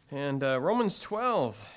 And Romans 12.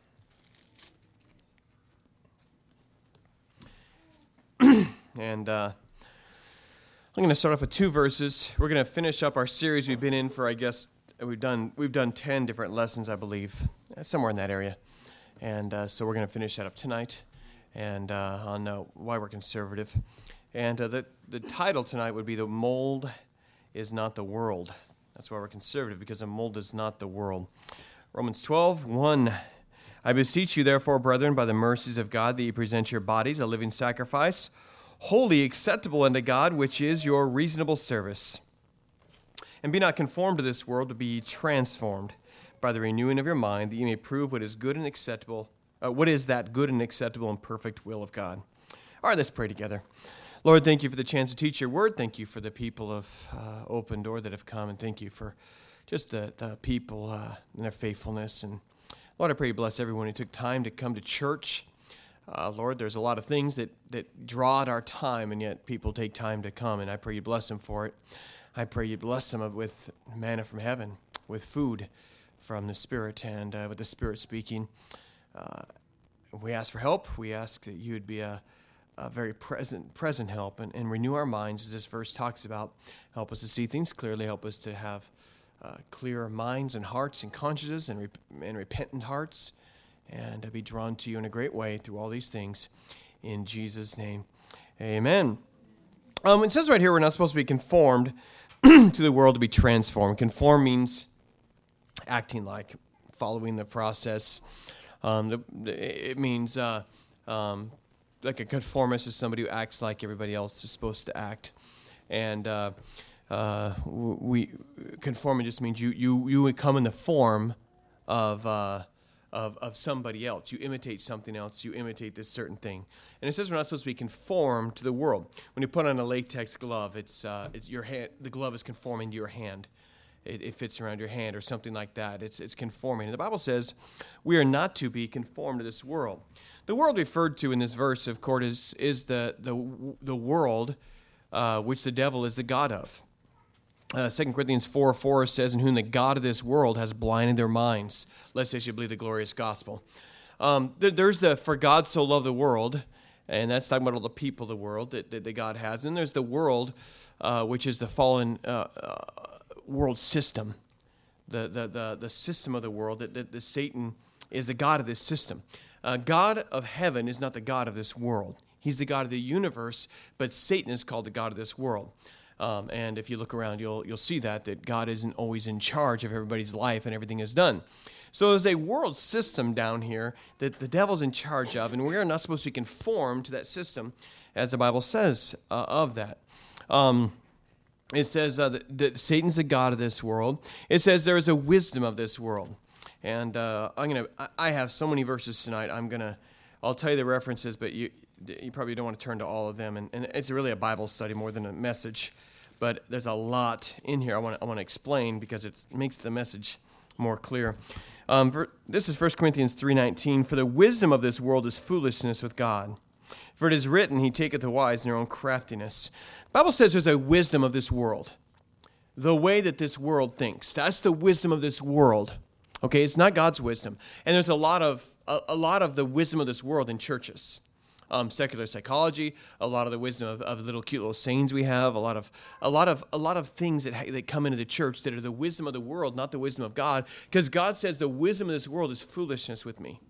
And I'm going to start off with two verses. We're going to finish up our series we've been in for, I guess, we've done 10 different lessons, I believe, somewhere in that area. And so we're going to finish that up tonight and on why we're conservative. And the title tonight would be "The Mold is Not the World." That's why we're conservative, because a mold is not the world. Romans 12:1. I beseech you, therefore, brethren, by the mercies of God, that ye present your bodies a living sacrifice, wholly acceptable unto God, which is your reasonable service. And be not conformed to this world, but be ye transformed by the renewing of your mind, that ye may prove what is good and acceptable. What is that good and acceptable and perfect will of God? All right, let's pray together. Lord, thank you for the chance to teach your word. Thank you for the people of Open Door that have come, and thank you for just the people and their faithfulness. And Lord, I pray you bless everyone who took time to come to church. Lord, there's a lot of things that draw out our time, and yet people take time to come, and I pray you bless them for it. I pray you bless them with manna from heaven, with food from the Spirit, and with the Spirit speaking. We ask for help. We ask that you would be a very present help and renew our minds, as this verse talks about. Help us to see things clearly. Help us to have clear minds and hearts and consciences and repentant hearts, and to be drawn to you in a great way through all these things. In Jesus' name, amen. It says right here we're not supposed to be conformed to the world, to be transformed. Conform means acting like, following the process. It means like a conformist is somebody who acts like everybody else is supposed to act. And conforming just means you come in the form of somebody else. You imitate something else. You imitate this certain thing. And it says we're not supposed to be conformed to the world. When you put on a latex glove, it's your hand. The glove is conforming to your hand. It fits around your hand or something like that. It's conforming. And the Bible says we are not to be conformed to this world. The world referred to in this verse, of course, is the world which the devil is the god of. 2 Corinthians 4:4 says, "In whom the god of this world has blinded their minds, lest they should believe the glorious gospel." There's the "for God so loved the world," and that's talking about all the people of the world that God has. And there's the world, which is the fallen world system, the system of the world, that Satan is the god of this system. God of heaven is not the God of this world. He's the God of the universe, but Satan is called the God of this world. And if you look around, you'll see that God isn't always in charge of everybody's life and everything is done. So there's a world system down here that the devil's in charge of, and we are not supposed to be conformed to that system, as the Bible says of that. It says that Satan's the god of this world. It says there is a wisdom of this world. And I have so many verses tonight. I'll tell you the references, but you probably don't want to turn to all of them. And it's really a Bible study more than a message. But there's a lot in here I want to explain, because it makes the message more clear. This is 1 Corinthians 3:19. "For the wisdom of this world is foolishness with God. For it is written, He taketh the wise in their own craftiness." The Bible says there's a wisdom of this world. The way that this world thinks. That's the wisdom of this world. Okay, it's not God's wisdom. And there's a lot of the wisdom of this world in churches. Secular psychology, a lot of the wisdom of little cute little sayings we have, a lot of things that come into the church that are the wisdom of the world, not the wisdom of God, because God says the wisdom of this world is foolishness with me.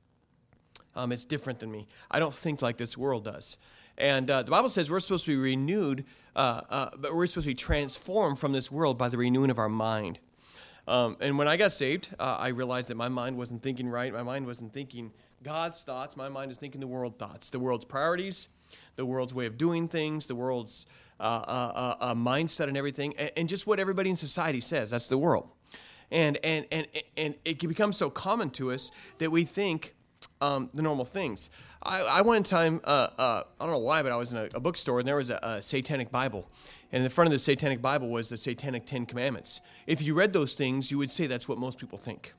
It's different than me. I don't think like this world does. And the Bible says we're supposed to be renewed, but we're supposed to be transformed from this world by the renewing of our mind. And when I got saved, I realized that my mind wasn't thinking right. My mind wasn't thinking God's thoughts. My mind is thinking the world thoughts, the world's priorities, the world's way of doing things, the world's mindset and everything, and just what everybody in society says. That's the world. And it can become so common to us that we think the normal things. I one time, I don't know why, but I was in a bookstore, and there was a satanic Bible. And in the front of the satanic Bible was the satanic 10 Commandments. If you read those things, you would say that's what most people think.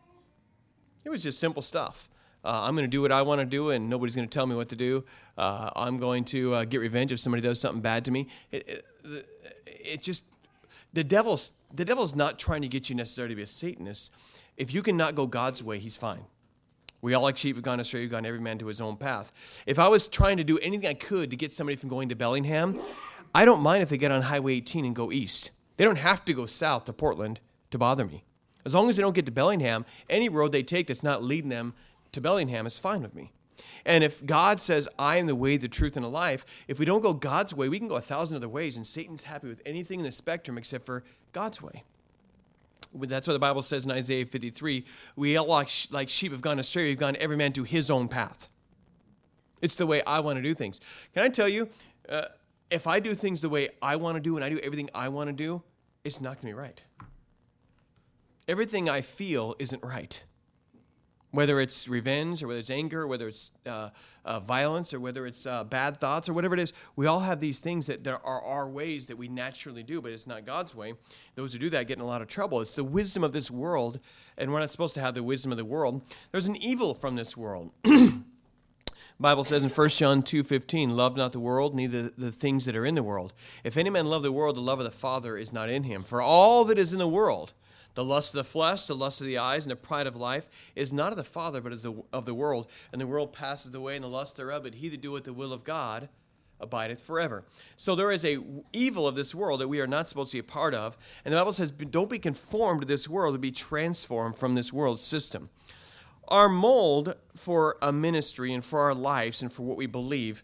It was just simple stuff. I'm going to do what I want to do, and nobody's going to tell me what to do. I'm going to get revenge if somebody does something bad to me. It just The devil's not trying to get you necessarily to be a Satanist. If you cannot go God's way, he's fine. We all like sheep have gone astray, we've gone every man to his own path. If I was trying to do anything I could to get somebody from going to Bellingham, I don't mind if they get on Highway 18 and go east. They don't have to go south to Portland to bother me. As long as they don't get to Bellingham, any road they take that's not leading them to Bellingham is fine with me. And if God says, I am the way, the truth, and the life, if we don't go God's way, we can go 1,000 other ways, and Satan's happy with anything in the spectrum except for God's way. That's what the Bible says in Isaiah 53. We all like sheep have gone astray. We've gone every man to his own path. It's the way I want to do things. Can I tell you, if I do things the way I want to do and I do everything I want to do, it's not going to be right. Everything I feel isn't right. Whether it's revenge or whether it's anger, or whether it's violence or whether it's bad thoughts or whatever it is, we all have these things that there are our ways that we naturally do, but it's not God's way. Those who do that get in a lot of trouble. It's the wisdom of this world, and we're not supposed to have the wisdom of the world. There's an evil from this world. The Bible says in 1 John 2:15, love not the world, neither the things that are in the world. If any man love the world, the love of the Father is not in him. For all that is in the world, the lust of the flesh, the lust of the eyes, and the pride of life is not of the Father, but is of the world. And the world passes away, and the lust thereof, but he that doeth the will of God abideth forever. So there is a evil of this world that we are not supposed to be a part of. And the Bible says, don't be conformed to this world, but be transformed from this world system. Our mold for a ministry and for our lives and for what we believe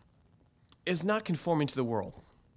is not conforming to the world.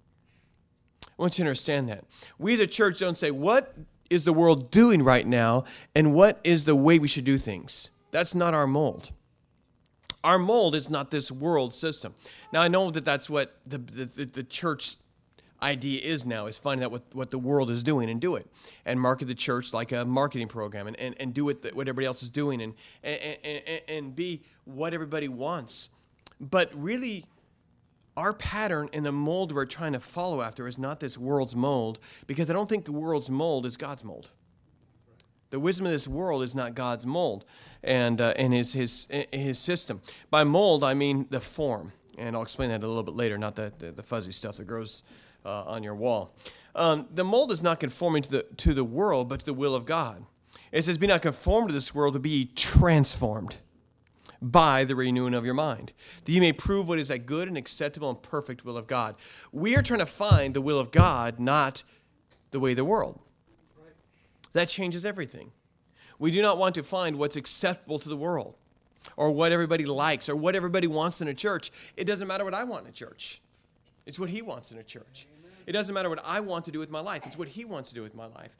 I want you to understand that. We as a church don't say, what is the world doing right now, and what is the way we should do things? That's not our mold. Our mold is not this world system. Now, I know that that's what the church idea is now, is finding out what the world is doing and do it, and market the church like a marketing program, and do what everybody else is doing, and be what everybody wants. But really, our pattern and the mold we're trying to follow after is not this world's mold, because I don't think the world's mold is God's mold. The wisdom of this world is not God's mold and his system. By mold, I mean the form, and I'll explain that a little bit later, not the fuzzy stuff that grows on your wall. The mold is not conforming to the world, but to the will of God. It says, be not conformed to this world, but be transformed by the renewing of your mind, that you may prove what is that good and acceptable and perfect will of God. We are trying to find the will of God, not the way of the world. That changes everything. We do not want to find what's acceptable to the world, or what everybody likes, or what everybody wants in a church. It doesn't matter what I want in a church. It's what he wants in a church. It doesn't matter what I want to do with my life. It's what he wants to do with my life.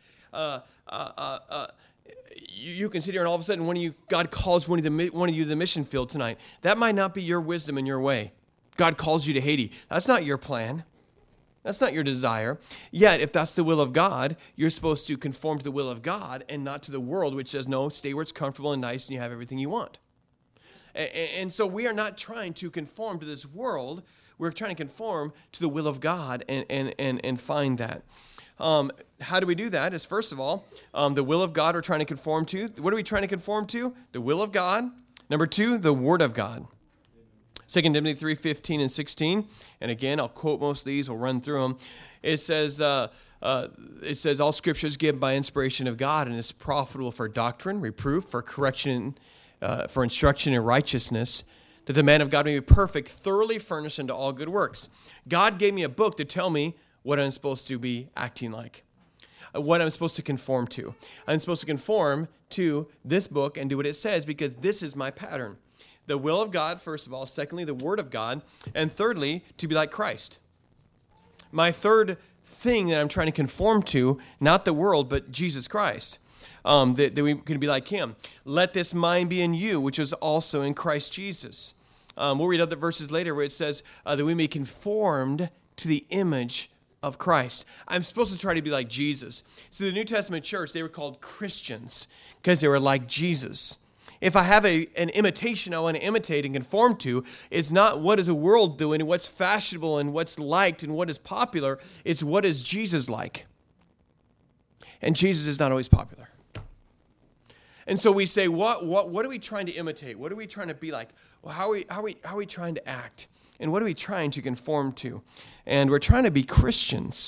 You can sit here and all of a sudden God calls one of you to the mission field tonight. That might not be your wisdom and your way. God calls you to Haiti. That's not your plan. That's not your desire. Yet, if that's the will of God, you're supposed to conform to the will of God and not to the world, which says, no, stay where it's comfortable and nice and you have everything you want. And so we are not trying to conform to this world. We're trying to conform to the will of God and find that. How do we do that? Is first of all, the will of God we're trying to conform to. What are we trying to conform to? The will of God. Number 2, the Word of God. 2 Timothy 3:15 and 16. And again, I'll quote most of these. We'll run through them. It says, all Scriptures given by inspiration of God and is profitable for doctrine, reproof, for correction, for instruction in righteousness, that the man of God may be perfect, thoroughly furnished unto all good works. God gave me a book to tell me what I'm supposed to be acting like, what I'm supposed to conform to. I'm supposed to conform to this book and do what it says, because this is my pattern. The will of God, first of all. Secondly, the Word of God. And thirdly, to be like Christ. My third thing that I'm trying to conform to, not the world, but Jesus Christ. That we can be like him. Let this mind be in you, which is also in Christ Jesus. We'll read other verses later where it says that we may be conformed to the image of Christ. I'm supposed to try to be like Jesus. So the New Testament church, they were called Christians because they were like Jesus. If I have an imitation I want to imitate and conform to, it's not what is the world doing and what's fashionable and what's liked and what is popular. It's what is Jesus like. And Jesus is not always popular. And so we say, what are we trying to imitate? What are we trying to be like? Well, how are we trying to act? And what are we trying to conform to? And we're trying to be Christians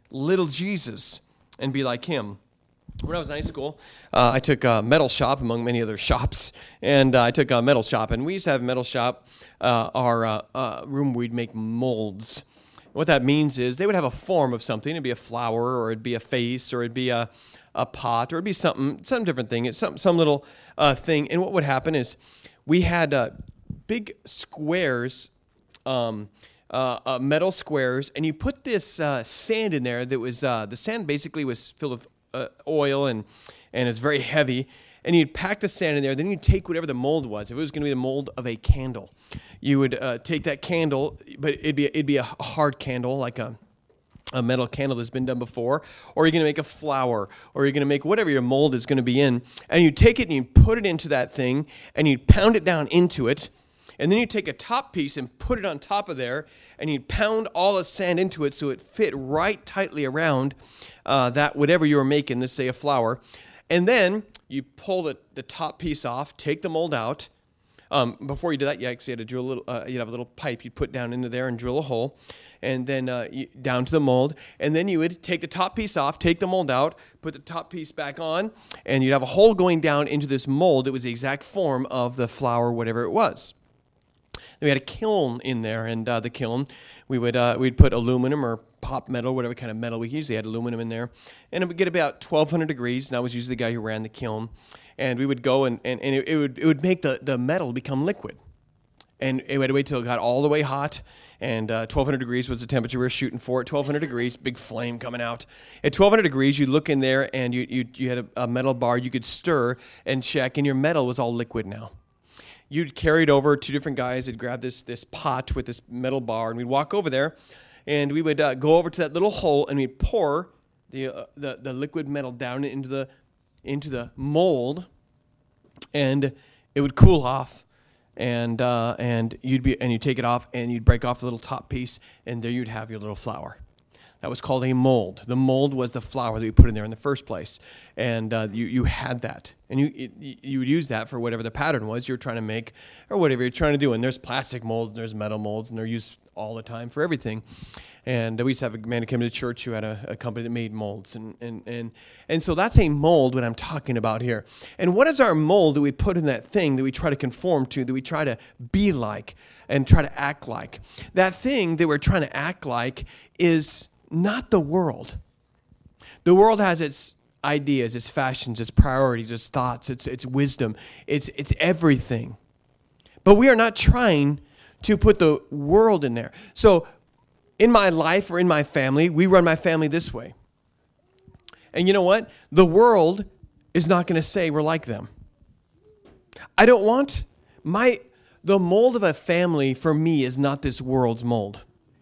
little Jesus and be like him. When I was in high school, I took a metal shop among many other shops, and I took a metal shop, and we used to have a metal shop, our room we'd make molds. What that means is they would have a form of something. It'd be a flower, or it'd be a face, or it'd be a pot, or it'd be some different thing. It's some little thing. And what would happen is we had big squares, metal squares, and you put this sand in there that was, the sand basically was filled with oil and it's very heavy, and you'd pack the sand in there. Then you'd take whatever the mold was. If it was going to be the mold of a candle, you would take that candle, but it'd be a hard candle, like a metal candle that's been done before, or you're going to make a flower, or you're going to make whatever your mold is going to be in, and you take it and you put it into that thing, and you pound it down into it. And then you take a top piece and put it on top of there, and you pound all the sand into it so it fit right tightly around that whatever you were making, let's say a flower. And then you pull the top piece off, take the mold out. Before you do that, you actually had to drill a little. You'd have a little pipe you'd put down into there and drill a hole, and then down to the mold. And then you would take the top piece off, take the mold out, put the top piece back on, and you'd have a hole going down into this mold that was the exact form of the flower, whatever it was. We had a kiln in there, and the kiln, we'd put aluminum or pop metal, whatever kind of metal we usually had aluminum in there, and it would get about 1,200 degrees. And I was usually the guy who ran the kiln, and we would go and it would make the metal become liquid, and it would wait till it got all the way hot. And 1,200 degrees was the temperature we were shooting for. At 1,200 degrees, big flame coming out. At 1,200 degrees, you look in there, and you had a metal bar you could stir and check, and your metal was all liquid now. You'd carry it over. Two different guys had grabbed this pot with this metal bar, and we'd walk over there, and we would go over to that little hole, and we'd pour the liquid metal down into the mold, and it would cool off, and you'd take it off, and you'd break off the little top piece, and there you'd have your little flower. That was called a mold. The mold was the flower that we put in there in the first place, and you had that, and you would use that for whatever the pattern was you're trying to make, or whatever you're trying to do. And there's plastic molds, and there's metal molds, and they're used all the time for everything. And we used to have a man who came to the church who had a company that made molds, and so that's a mold what I'm talking about here. And what is our mold that we put in that thing that we try to conform to, that we try to be like and try to act like? That thing that we're trying to act like is not the world. The world has its ideas, its fashions, its priorities, its thoughts, its wisdom, it's everything. But we are not trying to put the world in there. So in my life or in my family, we run my family this way. And you know what? The world is not going to say we're like them. I don't want the mold of a family for me is not this world's mold.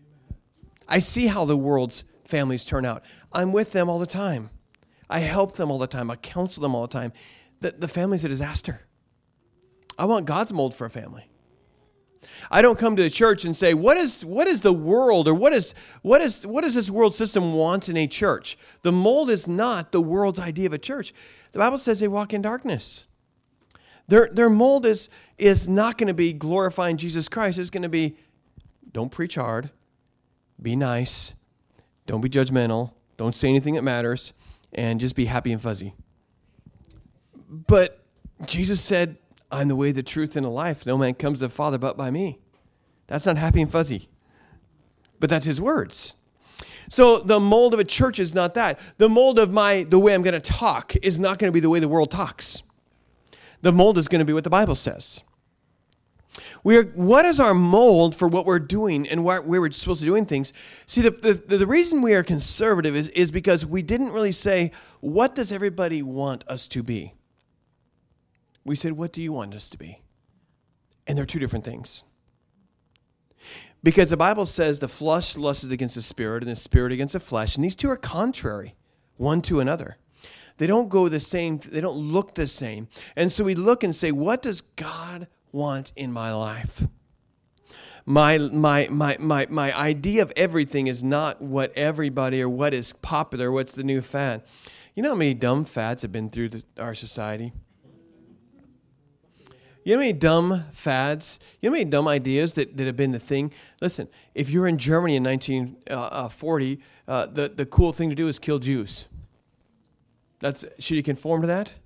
I see how the world's families turn out. I'm with them all the time. I help them all the time. I counsel them all the time. The family's a disaster. I want God's mold for a family. I don't come to the church and say, what is the world, or what does this world system want in a church? The mold is not the world's idea of a church. The Bible says they walk in darkness. Their mold is not going to be glorifying Jesus Christ. It's going to be, don't preach hard. Be nice. Don't be judgmental. Don't say anything that matters. And just be happy and fuzzy. But Jesus said, I'm the way, the truth, and the life. No man comes to the Father but by me. That's not happy and fuzzy. But that's his words. So the mold of a church is not that. The mold of the way I'm going to talk is not going to be the way the world talks. The mold is going to be what the Bible says. What is our mold for what we're doing and where we're supposed to be doing things? See, the reason we are conservative is because we didn't really say, what does everybody want us to be? We said, what do you want us to be? And they're two different things. Because the Bible says the flesh lusts against the spirit and the spirit against the flesh, and these two are contrary one to another. They don't go the same, they don't look the same. And so we look and say, what does God want in my life? My idea of everything is not what everybody or what is popular, what's the new fad. You know how many dumb fads have been through our society? You know how many dumb fads, you know how many dumb ideas that have been the thing? Listen, if you're in Germany in 1940, the cool thing to do is kill Jews. Should you conform to that?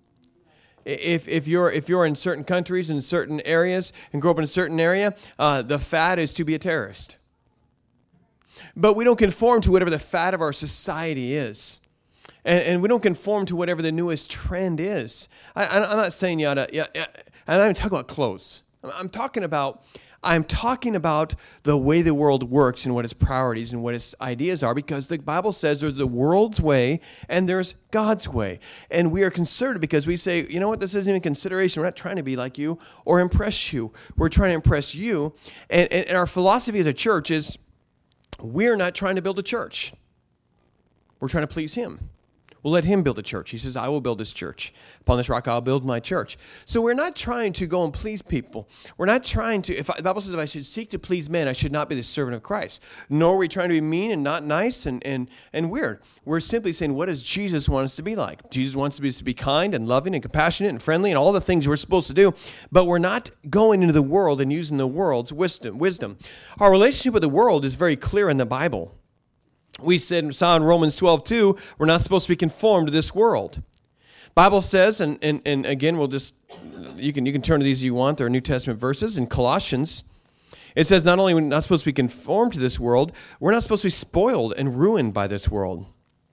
If you're in certain countries and certain areas and grow up in a certain area, the fad is to be a terrorist. But we don't conform to whatever the fad of our society is. And we don't conform to whatever the newest trend is. I'm not saying and I'm not talking about clothes. I'm talking about the way the world works and what its priorities and what its ideas are, because the Bible says there's the world's way and there's God's way. And we are conservative because we say, you know what, this isn't even consideration. We're not trying to be like you or impress you. We're trying to impress you. And our philosophy as a church is we're not trying to build a church. We're trying to please Him. We'll let Him build a church. He says, I will build this church. Upon this rock, I'll build my church. So we're not trying to go and please people. We're not trying to, the Bible says if I should seek to please men, I should not be the servant of Christ. Nor are we trying to be mean and not nice and weird. We're simply saying, what does Jesus want us to be like? Jesus wants us to be kind and loving and compassionate and friendly and all the things we're supposed to do. But we're not going into the world and using the world's wisdom. Our relationship with the world is very clear in the Bible. We saw in Romans 12:2, we're not supposed to be conformed to this world. Bible says, and again, you can turn to these if you want. They're New Testament verses. In Colossians, it says not only we're not supposed to be conformed to this world, we're not supposed to be spoiled and ruined by this world.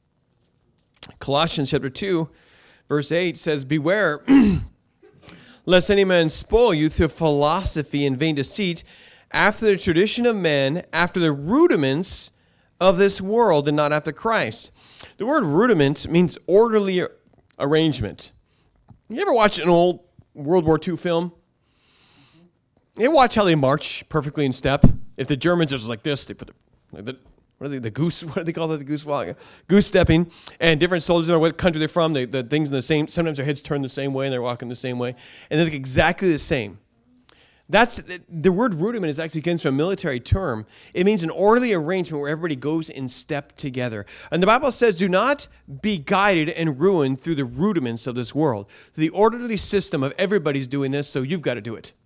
Colossians chapter 2, verse 8 says, beware, lest any man spoil you through philosophy and vain deceit, after the tradition of men, after the rudiments of this world, and not after Christ. The word rudiment means orderly arrangement. You ever watch an old World War II film? You ever watch how they march perfectly in step? If the Germans are just like this, they put the goose, what do they call that? The goose walk? Goose stepping. And different soldiers, no matter what country they're from, the things in the same, sometimes their heads turn the same way and they're walking the same way. And they look exactly the same. The word rudiment is actually comes from a military term. It means an orderly arrangement where everybody goes in step together. And the Bible says, do not be guided and ruined through the rudiments of this world. The orderly system of everybody's doing this, so you've got to do it.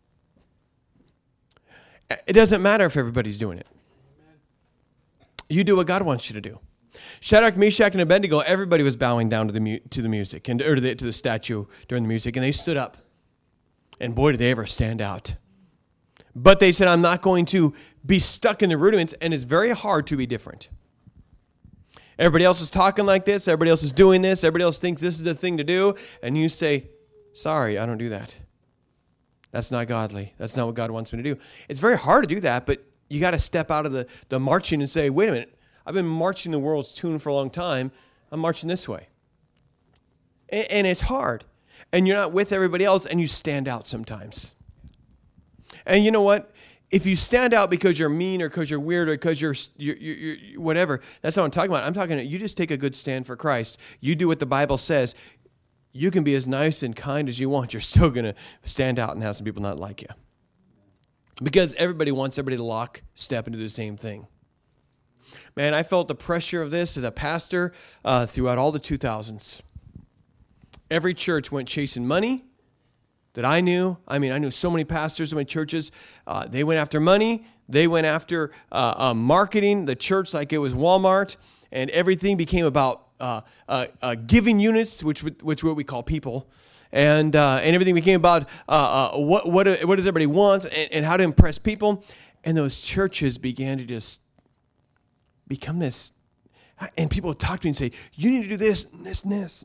It doesn't matter if everybody's doing it. You do what God wants you to do. Shadrach, Meshach, and Abednego, everybody was bowing down to the music, or to the statue during the music, and they stood up. And boy, did they ever stand out. But they said, I'm not going to be stuck in the rudiments, and it's very hard to be different. Everybody else is talking like this. Everybody else is doing this. Everybody else thinks this is the thing to do. And you say, sorry, I don't do that. That's not godly. That's not what God wants me to do. It's very hard to do that, but you got to step out of the marching and say, wait a minute, I've been marching the world's tune for a long time. I'm marching this way. And it's hard. And you're not with everybody else, and you stand out sometimes. And you know what? If you stand out because you're mean or because you're weird or because you're whatever, that's not what I'm talking about. I'm talking about you just take a good stand for Christ. You do what the Bible says. You can be as nice and kind as you want. You're still going to stand out and have some people not like you. Because everybody wants everybody to lock step into the same thing. Man, I felt the pressure of this as a pastor throughout all the 2000s. Every church went chasing money that I knew. I mean, I knew so many pastors in my churches. They went after money. They went after marketing the church like it was Walmart. And everything became about giving units, which what we call people. And everything became about what does everybody want and how to impress people. And those churches began to just become this. And people would talk to me and say, you need to do this and this and this.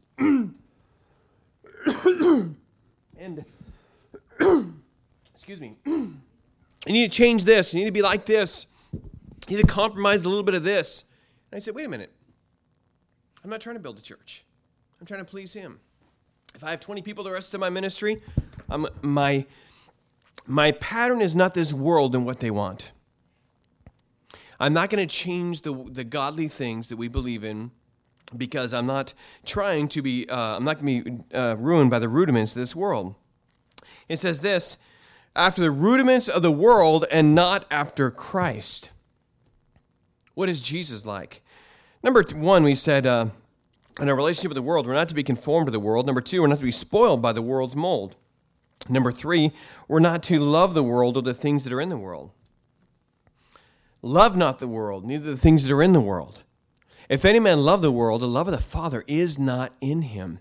And excuse me, you need to change this. You need to be like this. You need to compromise a little bit of this. And I said, wait a minute. I'm not trying to build a church. I'm trying to please Him. If I have 20 people the rest of my ministry, my pattern is not this world and what they want. I'm not going to change the godly things that we believe in, because I'm not trying to be, I'm not going to be ruined by the rudiments of this world. It says this, after the rudiments of the world and not after Christ. What is Jesus like? Number one, we said, in our relationship with the world, we're not to be conformed to the world. Number two, we're not to be spoiled by the world's mold. Number 3, we're not to love the world or the things that are in the world. Love not the world, neither the things that are in the world. If any man love the world, the love of the Father is not in him.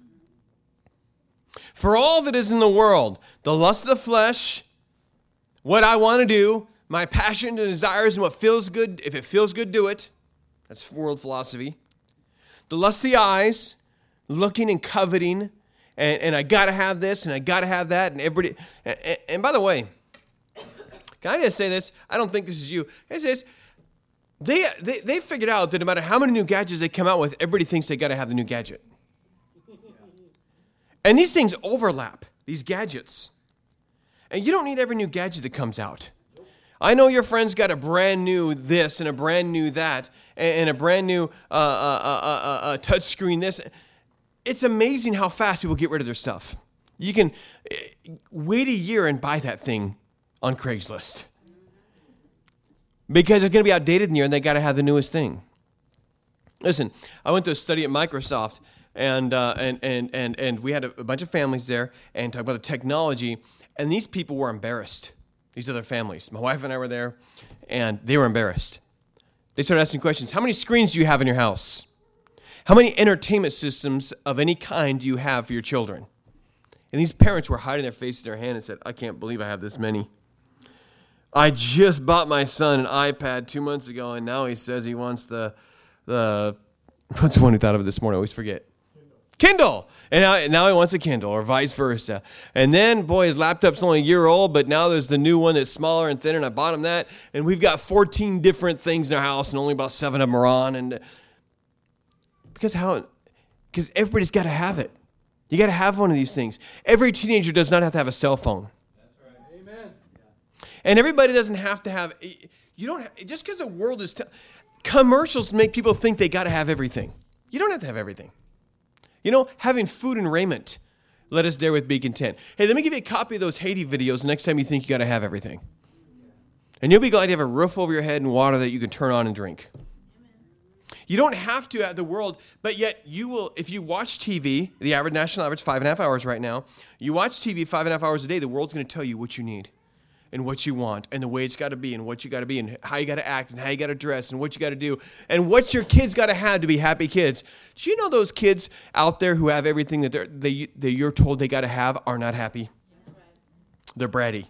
For all that is in the world, the lust of the flesh, what I want to do, my passion and desires and what feels good, if it feels good, do it. That's world philosophy. The lust of the eyes, looking and coveting, and I got to have this and I got to have that, and everybody. And by the way, can I just say this? I don't think this is you. It's this. They figured out that no matter how many new gadgets they come out with, everybody thinks they got to have the new gadget. And these things overlap, these gadgets. And you don't need every new gadget that comes out. I know your friend's got a brand new this and a brand new that and a brand new touch screen this. It's amazing how fast people get rid of their stuff. You can wait a year and buy that thing on Craigslist. Because it's going to be outdated in a year and they got to have the newest thing. Listen, I went to a study at Microsoft and we had a bunch of families there and talked about the technology, and these people were embarrassed. These other families. My wife and I were there, and they were embarrassed. They started asking questions. How many screens do you have in your house? How many entertainment systems of any kind do you have for your children? And these parents were hiding their face in their hand and said, I can't believe I have this many. I just bought my son an iPad 2 months ago, and now he says he wants the what's the one who thought of it this morning? I always forget. Kindle. And now he wants a Kindle, or vice versa. And then, boy, his laptop's only a year old, but now there's the new one that's smaller and thinner, and I bought him that. And we've got 14 different things in our house, and only about 7 of them are on. And because everybody's got to have it. You got to have one of these things. Every teenager does not have to have a cell phone. That's right. Amen. And everybody doesn't have to have. You don't have, just because the world is. Commercials make people think they got to have everything. You don't have to have everything. You know, having food and raiment. Let us there with be content. Hey, let me give you a copy of those Haiti videos next time you think you got to have everything. And you'll be glad to have a roof over your head and water that you can turn on and drink. You don't have to have the world, but yet you will, if you watch TV, the national average, 5.5 hours right now, you watch TV 5.5 hours a day, the world's going to tell you what you need and what you want and the way it's got to be and what you got to be and how you got to act and how you got to dress and what you got to do and what your kids got to have to be happy kids. Do you know those kids out there who have everything that you're told they got to have are not happy? They're bratty.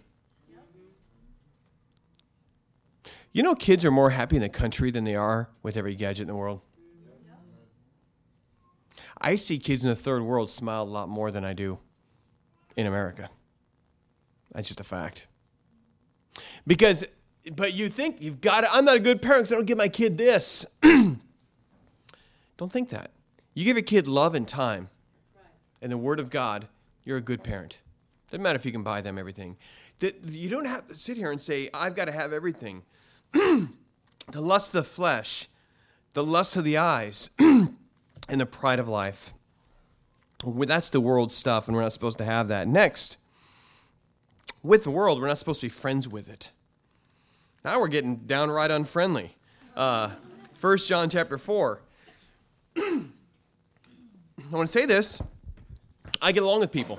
You know kids are more happy in the country than they are with every gadget in the world. I see kids in the third world smile a lot more than I do in America. That's just a fact. But you think you've got to, I'm not a good parent because I don't give my kid this. Don't think that. You give your kid love and time and the Word of God, you're a good parent. Doesn't matter if you can buy them everything. You don't have to sit here and say, I've got to have everything. The lust of the flesh, the lust of the eyes, and the pride of life. That's the world stuff, and we're not supposed to have that. Next, with the world, we're not supposed to be friends with it. Now we're getting downright unfriendly. 1 John chapter 4. I want to say this. I get along with people.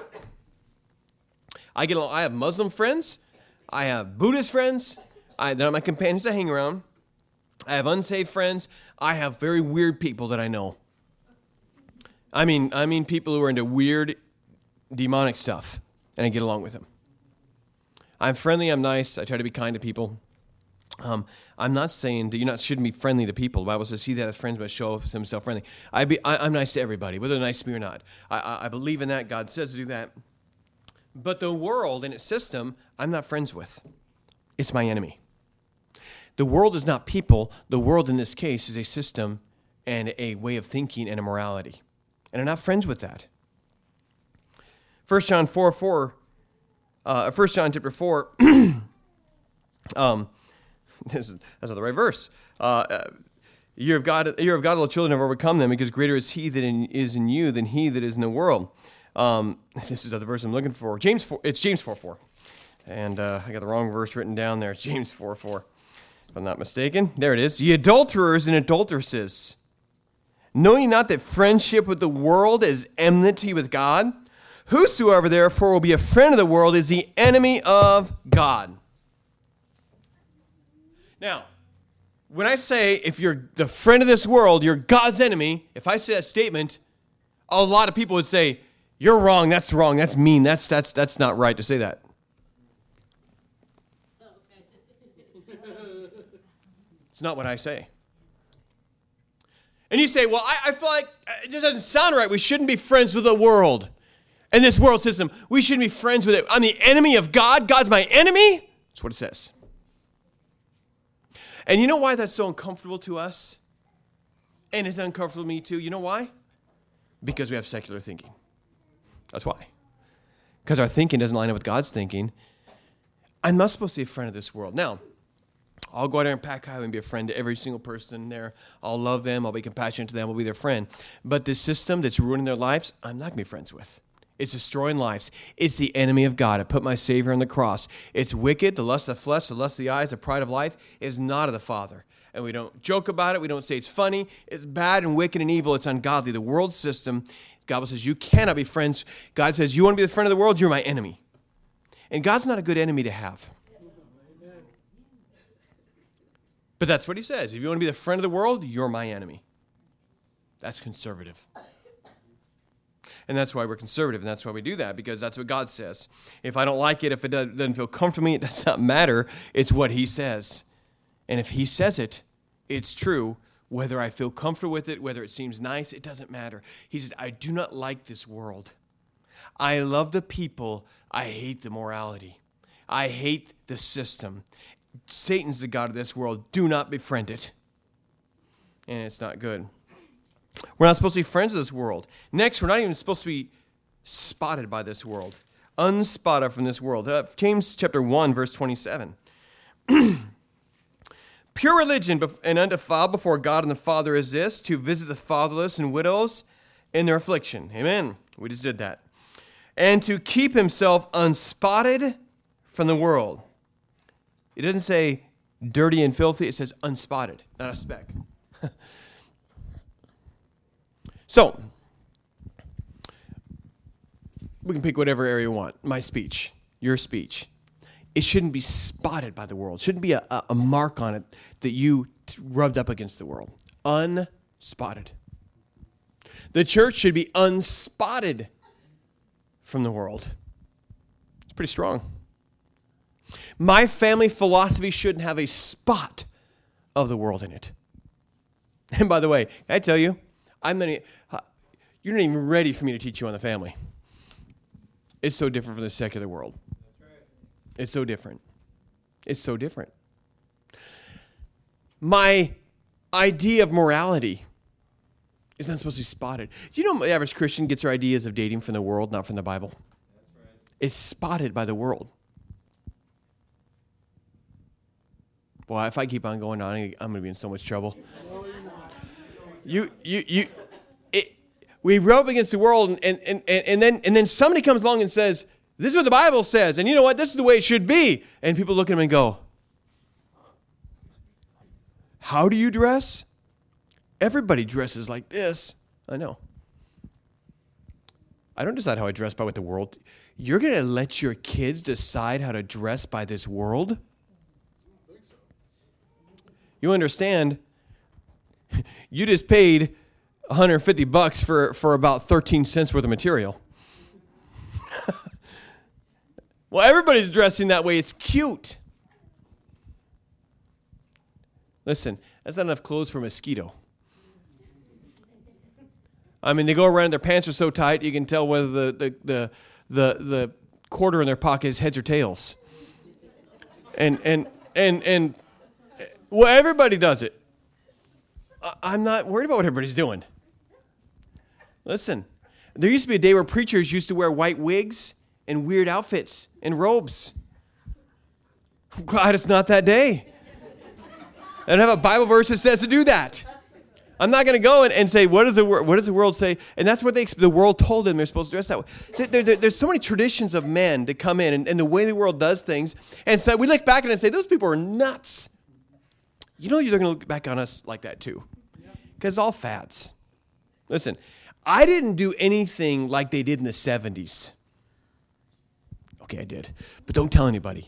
I have Muslim friends. I have Buddhist friends. They're not my companions I hang around. I have unsaved friends. I have very weird people that I know. I mean people who are into weird, demonic stuff, and I get along with them. I'm friendly. I'm nice. I try to be kind to people. I'm not saying that you shouldn't be friendly to people. The Bible says, "He that hath friends must show himself friendly." I'm nice to everybody, whether they're nice to me or not. I believe in that. God says to do that. But the world and its system, I'm not friends with. It's my enemy. The world is not people. The world in this case is a system and a way of thinking and a morality. And I'm not friends with that. 1 John 4:4. 1 John chapter 4. That's not the right verse. You're of God, little children, have overcome them, because greater is He that is in you than he that is in the world. This is not the verse I'm looking for. It's James 4:4. And I got the wrong verse written down there. It's James 4:4, if I'm not mistaken. There it is. Ye adulterers and adulteresses, know ye not that friendship with the world is enmity with God? Whosoever therefore will be a friend of the world is the enemy of God. Now, when I say if you're the friend of this world, you're God's enemy, if I say that statement, a lot of people would say, you're wrong, that's mean, that's not right to say that. It's not what I say. And you say, well, I feel like it just doesn't sound right. We shouldn't be friends with the world and this world system. We shouldn't be friends with it. I'm the enemy of God. God's my enemy. That's what it says. And you know why that's so uncomfortable to us? And it's uncomfortable to me too. You know why? Because we have secular thinking. That's why. Because our thinking doesn't line up with God's thinking. I'm not supposed to be a friend of this world. Now, I'll go out there and Pack Highway and be a friend to every single person there. I'll love them. I'll be compassionate to them. I'll be their friend. But this system that's ruining their lives, I'm not going to be friends with. It's destroying lives. It's the enemy of God. I put my Savior on the cross. It's wicked. The lust of the flesh, the lust of the eyes, the pride of life is not of the Father. And we don't joke about it. We don't say it's funny. It's bad and wicked and evil. It's ungodly. The world system, God says, you cannot be friends. God says, you want to be the friend of the world? You're my enemy. And God's not a good enemy to have. But that's what he says. If you want to be the friend of the world, you're my enemy. That's conservative. And that's why we're conservative, and that's why we do that, because that's what God says. If I don't like it, if it doesn't feel comfortable to me, it does not matter. It's what he says. And if he says it, it's true. Whether I feel comfortable with it, whether it seems nice, it doesn't matter. He says, I do not like this world. I love the people. I hate the morality. I hate the system. Satan's the god of this world. Do not befriend it. And it's not good. We're not supposed to be friends of this world. Next, we're not even supposed to be spotted by this world. Unspotted from this world. James chapter 1, verse 27. Pure religion and undefiled before God and the Father is this, to visit the fatherless and widows in their affliction. Amen. We just did that. And to keep himself unspotted from the world. It doesn't say dirty and filthy. It says unspotted, not a speck. So, we can pick whatever area we want. My speech, your speech. It shouldn't be spotted by the world. It shouldn't be a mark on it that you rubbed up against the world. Unspotted. The church should be unspotted from the world. It's pretty strong. My family philosophy shouldn't have a spot of the world in it. And by the way, can I tell you, you're not even ready for me to teach you on the family. It's so different from the secular world. It's so different. It's so different. My idea of morality is not supposed to be spotted. Do you know the average Christian gets their ideas of dating from the world, not from the Bible? That's right. It's spotted by the world. Well, if I keep on going on, I'm going to be in so much trouble. We rub against the world, and then somebody comes along and says, this is what the Bible says, and you know what? This is the way it should be. And people look at him and go, how do you dress? Everybody dresses like this. I know. I don't decide how I dress by what the world. You're going to let your kids decide how to dress by this world? You understand, you just paid $150 for about 13 cents worth of material. Well, everybody's dressing that way. It's cute. Listen, that's not enough clothes for a mosquito. I mean, they go around, their pants are so tight, you can tell whether the quarter in their pocket is heads or tails. And well, everybody does it. I'm not worried about what everybody's doing. Listen, there used to be a day where preachers used to wear white wigs and weird outfits and robes. I'm glad it's not that day. I don't have a Bible verse that says to do that. I'm not going to go and say, what does the world say? And that's what the world told them they're supposed to dress that way. There's so many traditions of men that come in and the way the world does things. And so we look back and say, those people are nuts. You know they're going to look back on us like that too. Because it's all fads. Listen, I didn't do anything like they did in the 70s. Okay, I did. But don't tell anybody.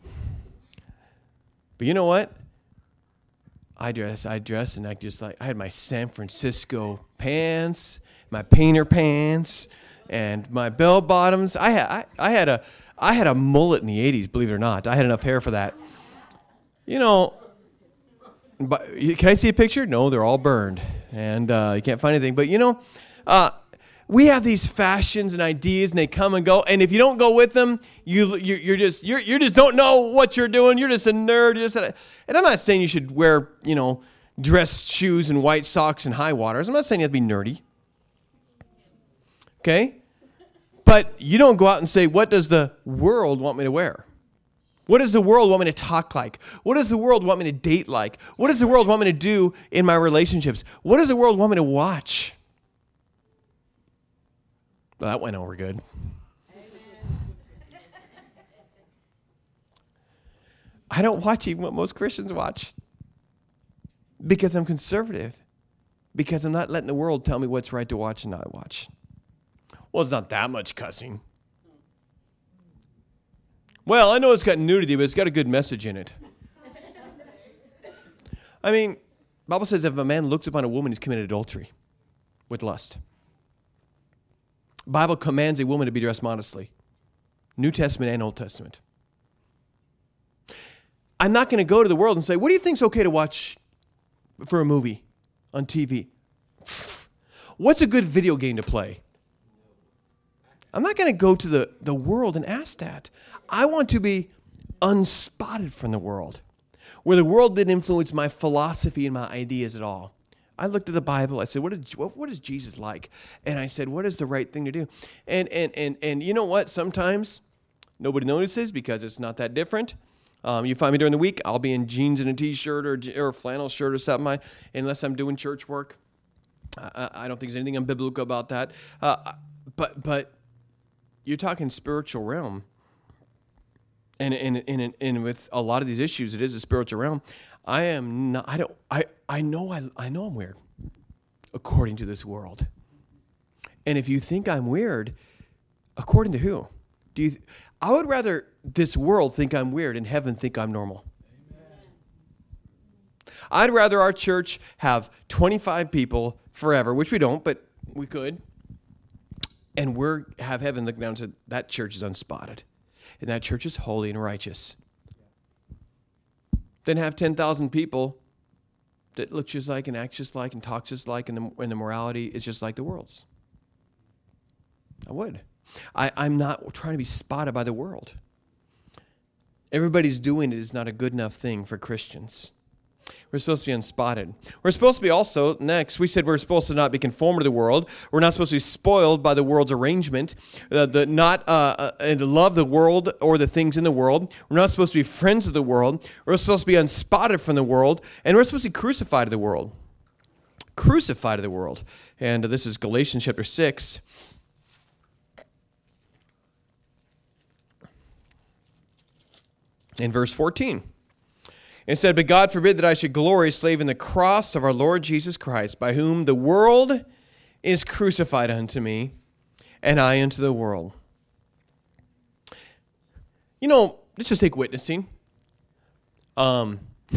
But you know what? I dress, and I had my San Francisco pants, my painter pants, and my bell bottoms. I had a mullet in the 80s, believe it or not. I had enough hair for that. You know, but can I see a picture? No, they're all burned, and you can't find anything. But you know, we have these fashions and ideas, and they come and go. And if you don't go with them, you just don't know what you're doing. You're just a nerd. And I'm not saying you should wear dress shoes and white socks and high waters. I'm not saying you have to be nerdy. Okay, but you don't go out and say, "What does the world want me to wear? What does the world want me to talk like? What does the world want me to date like? What does the world want me to do in my relationships? What does the world want me to watch?" Well, that went over good. I don't watch even what most Christians watch because I'm conservative, because I'm not letting the world tell me what's right to watch and not watch. Well, it's not that much cussing. Well, I know it's got nudity, but it's got a good message in it. I mean, the Bible says if a man looks upon a woman, he's committed adultery with lust. The Bible commands a woman to be dressed modestly. New Testament and Old Testament. I'm not going to go to the world and say, "What do you think's okay to watch for a movie on TV? What's a good video game to play?" I'm not going to go to the world and ask that. I want to be unspotted from the world, where the world didn't influence my philosophy and my ideas at all. I looked at the Bible. I said, what is Jesus like? And I said, what is the right thing to do? And you know what? Sometimes nobody notices because it's not that different. You find me during the week, I'll be in jeans and a T-shirt or a flannel shirt or something, unless I'm doing church work. I don't think there's anything unbiblical about that. But you're talking spiritual realm. And with a lot of these issues, it is a spiritual realm. I know I'm weird, according to this world. And if you think I'm weird, according to who? I would rather this world think I'm weird and heaven think I'm normal. Amen. I'd rather our church have 25 people forever, which we don't, but we could. And have heaven look down and say, that church is unspotted. And that church is holy and righteous. Then have 10,000 people that look just like and act just like and talk just like, and the morality is just like the world's. I would. I'm not trying to be spotted by the world. Everybody's doing it is not a good enough thing for Christians. We're supposed to be unspotted. We're supposed to be also, next, we said we're supposed to not be conformed to the world. We're not supposed to be spoiled by the world's arrangement, and to love the world or the things in the world. We're not supposed to be friends of the world. We're supposed to be unspotted from the world, and we're supposed to be crucified to the world. Crucified to the world. And this is Galatians chapter 6. In verse 14. It said, "But God forbid that I should glory save in the cross of our Lord Jesus Christ, by whom the world is crucified unto me, and I unto the world." Let's just take witnessing. I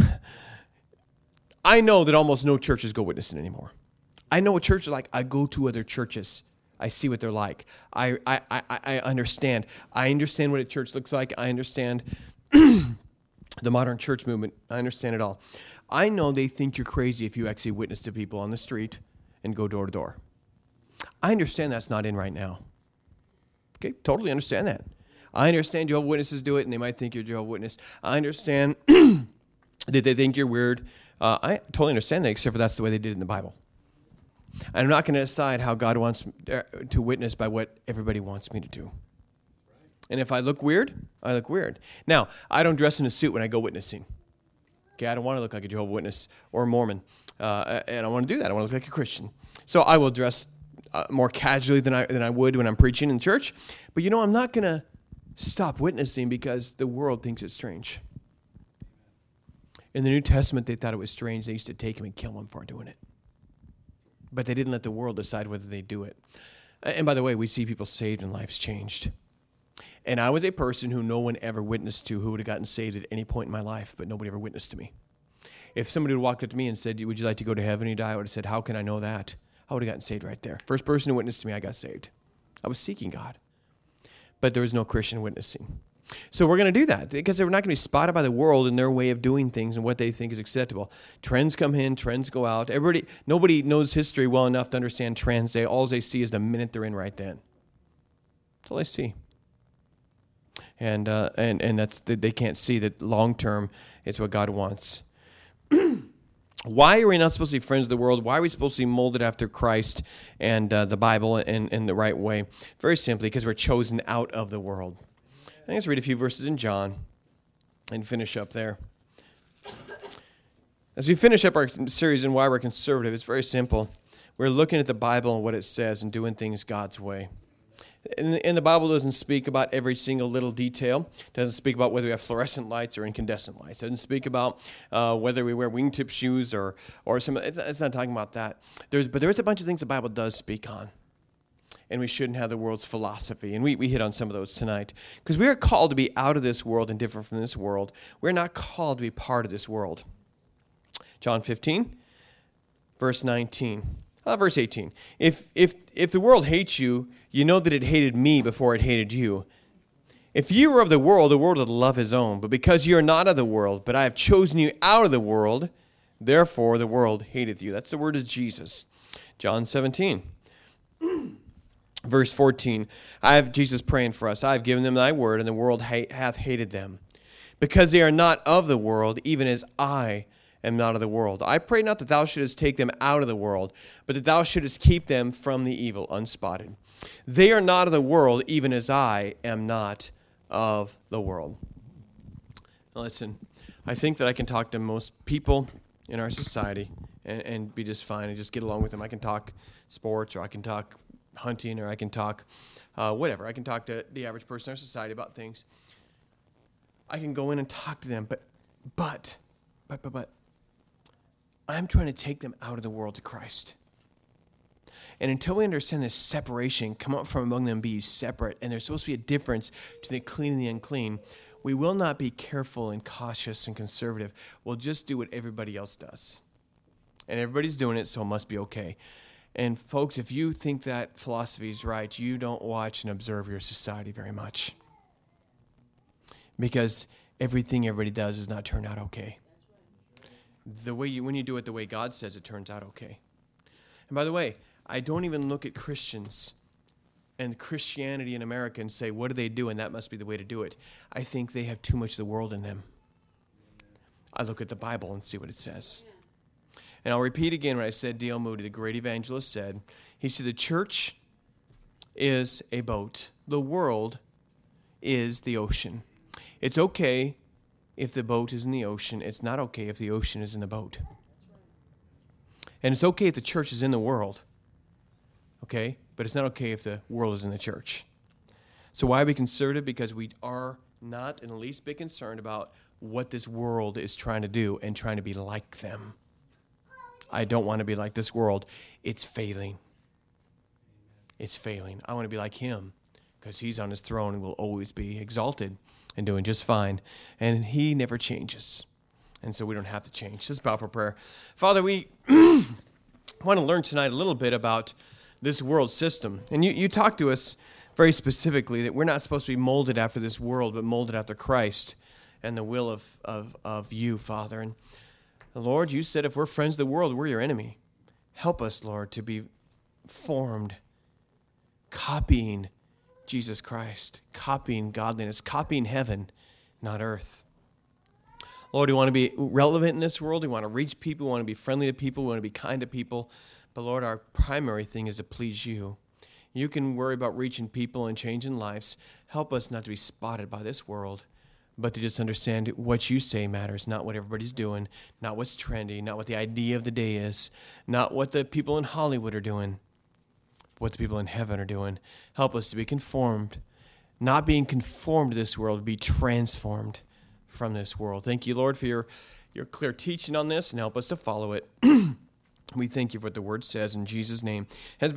know that almost no churches go witnessing anymore. I know what churches are like. I go to other churches. I see what they're like. I understand. I understand what a church looks like. I understand the modern church movement. I understand it all. I know they think you're crazy if you actually witness to people on the street and go door to door. I understand that's not in right now. Okay, totally understand that. I understand Jehovah's Witnesses do it, and they might think you're a Jehovah's Witness. I understand that they think you're weird. I totally understand that, except for that's the way they did it in the Bible. And I'm not going to decide how God wants to witness by what everybody wants me to do. And if I look weird, I look weird. Now, I don't dress in a suit when I go witnessing. Okay, I don't want to look like a Jehovah's Witness or a Mormon. And I want to do that. I want to look like a Christian. So I will dress more casually than I would when I'm preaching in church. But I'm not going to stop witnessing because the world thinks it's strange. In the New Testament, they thought it was strange. They used to take him and kill him for doing it. But they didn't let the world decide whether they do it. And by the way, we see people saved and lives changed. And I was a person who no one ever witnessed to, who would have gotten saved at any point in my life, but nobody ever witnessed to me. If somebody would have walked up to me and said, would you like to go to heaven and die? I would have said, how can I know that? I would have gotten saved right there. First person who witnessed to me, I got saved. I was seeking God. But there was no Christian witnessing. So we're going to do that because we're not going to be spotted by the world and their way of doing things and what they think is acceptable. Trends come in, trends go out. Nobody knows history well enough to understand trends. All they see is the minute they're in right then. That's all they see. And that's they can't see that long term it's what God wants. Why are we not supposed to be friends of the world? Why are we supposed to be molded after Christ and the Bible in the right way? Very simply, because we're chosen out of the world. Let's read a few verses in John and finish up there. As we finish up our series on why we're conservative, it's very simple. We're looking at the Bible and what it says and doing things God's way. And the Bible doesn't speak about every single little detail. It doesn't speak about whether we have fluorescent lights or incandescent lights. It doesn't speak about whether we wear wingtip shoes or some. It's not talking about that. But there is a bunch of things the Bible does speak on. And we shouldn't have the world's philosophy. And we hit on some of those tonight. Because we are called to be out of this world and different from this world. We're not called to be part of this world. John 15, verse 19. Verse 18. If the world hates you, you know that it hated me before it hated you. If you were of the world would love his own. But because you are not of the world, but I have chosen you out of the world, therefore the world hateth you. That's the word of Jesus. John 17. Verse 14, I have Jesus praying for us. I have given them thy word, and the world hath hated them, because they are not of the world, even as I am not of the world. I pray not that thou shouldest take them out of the world, but that thou shouldest keep them from the evil, unspotted. They are not of the world, even as I am not of the world. Now listen, I think that I can talk to most people in our society and be just fine and just get along with them. I can talk sports, or I can talk hunting, or I can talk whatever. I can talk to the average person in our society about things. I can go in and talk to them, but I'm trying to take them out of the world to Christ. And until we understand this separation, come up from among them, be separate, and there's supposed to be a difference to the clean and the unclean, we will not be careful and cautious and conservative. We'll just do what everybody else does. And everybody's doing it, so it must be okay. And folks, if you think that philosophy is right, you don't watch and observe your society very much. Because everything everybody does does not turn out okay. When you do it the way God says, it turns out okay. And by the way, I don't even look at Christians and Christianity in America and say, what do they do? And that must be the way to do it. I think they have too much of the world in them. I look at the Bible and see what it says. And I'll repeat again what I said D.L. Moody, the great evangelist, said. He said, the church is a boat. The world is the ocean. It's okay if the boat is in the ocean. It's not okay if the ocean is in the boat. And it's okay if the church is in the world. Okay? But it's not okay if the world is in the church. So why are we conservative? Because we are not in the least bit concerned about what this world is trying to do and trying to be like them. I don't want to be like this world. It's failing. It's failing. I want to be like him because he's on his throne and will always be exalted and doing just fine. And he never changes. And so we don't have to change. Let's bow for prayer. Father, we want to learn tonight a little bit about this world system. And you talked to us very specifically that we're not supposed to be molded after this world, but molded after Christ and the will of you, Father. And Lord, you said if we're friends of the world, we're your enemy. Help us, Lord, to be formed, copying Jesus Christ, copying godliness, copying heaven, not earth. Lord, we want to be relevant in this world. We want to reach people. We want to be friendly to people. We want to be kind to people. But Lord, our primary thing is to please you. You can worry about reaching people and changing lives. Help us not to be spotted by this world, but to just understand what you say matters, not what everybody's doing, not what's trendy, not what the idea of the day is, not what the people in Hollywood are doing, but what the people in heaven are doing. Help us to be conformed, not being conformed to this world, be transformed from this world. Thank you, Lord, for your clear teaching on this, and help us to follow it. We thank you for what the word says in Jesus' name.